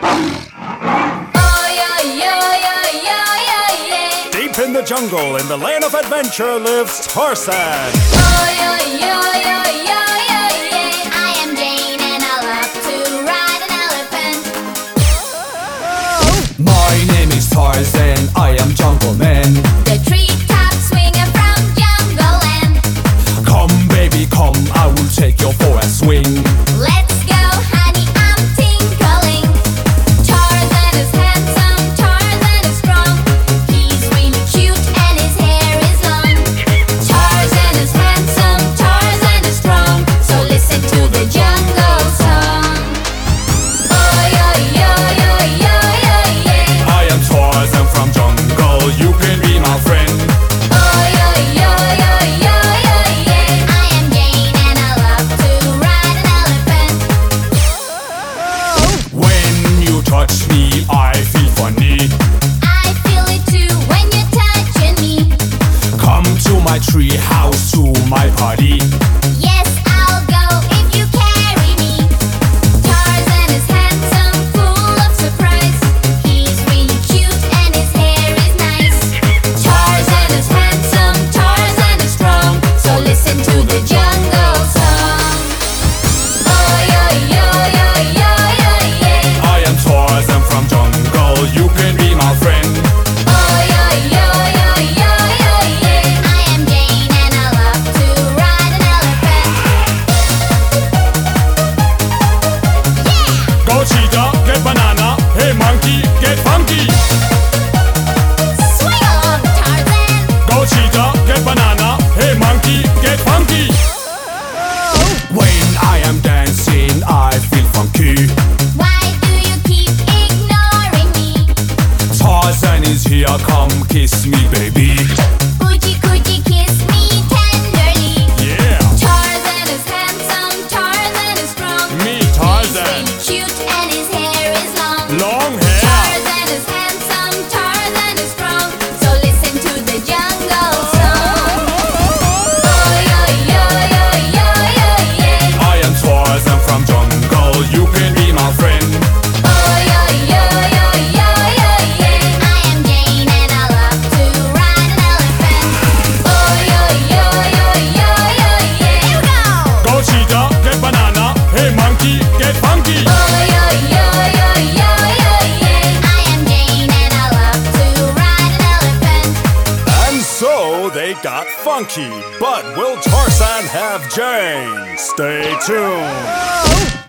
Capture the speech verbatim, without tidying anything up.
Deep in the jungle, in the land of adventure, lives Tarzan. I am Jane and I love to ride an elephant. My name is Tarzan, I am Jungle Man. The treetop swinger from Jungle Land. Come baby, come, I will take you for a swing. Let's go, honey, I'm tinkling. Tarzan is handsome, Tarzan is strong. He's really cute and his hair is long. Tarzan is handsome, Tarzan is strong. So listen to the jungle song. Oh, yo, yo, yo, yo, yo, yeah. I am Tarzan from jungle, you can be my friend. Oh, yo, yo, yo, yo, yo, yeah. I am Jane and I love to ride an elephant. When you touch me, I feel funny. I feel it too when you're touching me. Come to my tree house, to my party. Yes, I'll go if you carry me. Tarzan is handsome, full of surprise. He's really cute and his hair is nice. Tarzan is handsome, Tarzan is strong. So listen to the jungle song. Oh, yo, yo, yo, yo, yo, yeah. I am Tarzan from jungle, you can be my friend. Oh, yo, yo, yo, yo, yo, yeah. I am Jane and I love to ride an elephant. Yeah! Go cheetah, get banana. Hey monkey, get funky. Swing along, Tarzan. Go cheetah, get banana. Hey monkey, get funky. When I am dancing, I feel funky. Why do you keep ignoring me? Tarzan is here, come kiss me, baby. Coochie coochie kiss me tenderly. Yeah, Tarzan is handsome, Tarzan is strong. me Tarzan. He's really cute and his hair is long. Long hair. Tarzan is handsome, Tarzan is strong. So listen to the jungle song. Oh, yo, yo, yo, yo, yo, yeah. I am Tarzan from jungle, you can be my friend. Oh, yo, yo, yo, yo, yo, yeah. I am Jane and I love to ride an elephant. Oh, yo, yo, yo, yo, yo, yeah. Here we go. Go cheetah, get banana. Hey monkey, get funky. Oh, yo, yo, yo, yo, yo, yeah. I am Jane and I love to ride an elephant. And so they got funky. But will Tarzan have Jane? Stay tuned.